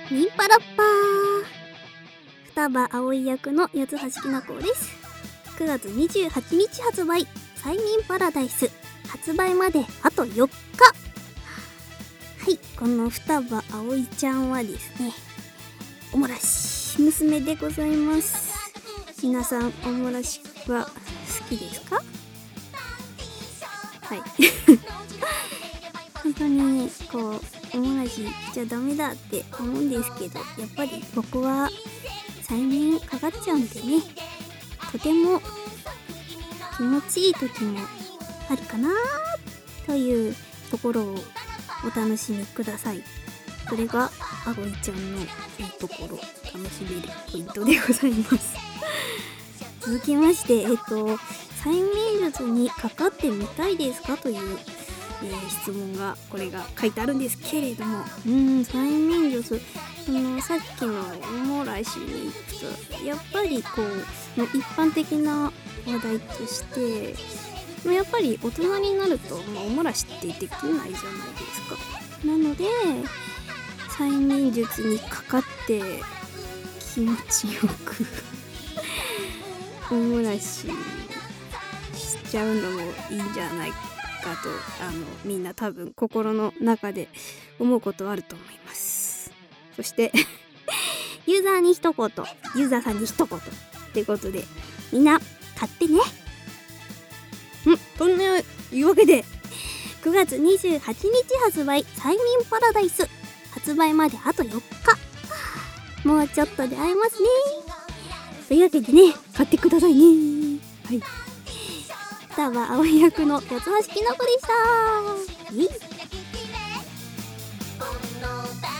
ミンパラッパー双葉葵役の八橋きなこです。9月28日発売、催眠パラダイス。発売まであと4日。はい、この双葉葵ちゃんはですね、おもらし娘でございます。皆さんおもらしは好きですか？はい本当にこうおもらししちゃダメだって思うんですけど、やっぱり僕は催眠かかっちゃうんでね、とても気持ちいい時もあるかなというところをお楽しみください。それが葵ちゃんのいいところ、楽しめるポイントでございます続きまして、催眠術にかかってみたいですかという、質問がこれが書いてあるんですけれども、催眠術、さっきのおもらしに行くとやっぱりこう一般的な話題として、やっぱり大人になると、おもらしってできないじゃないですか。なので催眠術にかかって気持ちよくおもらししちゃうのもいいんじゃないかと、みんな多分心の中で思うことあると思います。そしてユーザーに一言、ユーザーさんに一言ってことで、みんな買ってね。というわけで9月28日発売、催眠パラダイス。発売まであと4日。もうちょっとで会えますね。というわけでね、買ってくださいね。はい。双葉葵役の八橋きなこでした。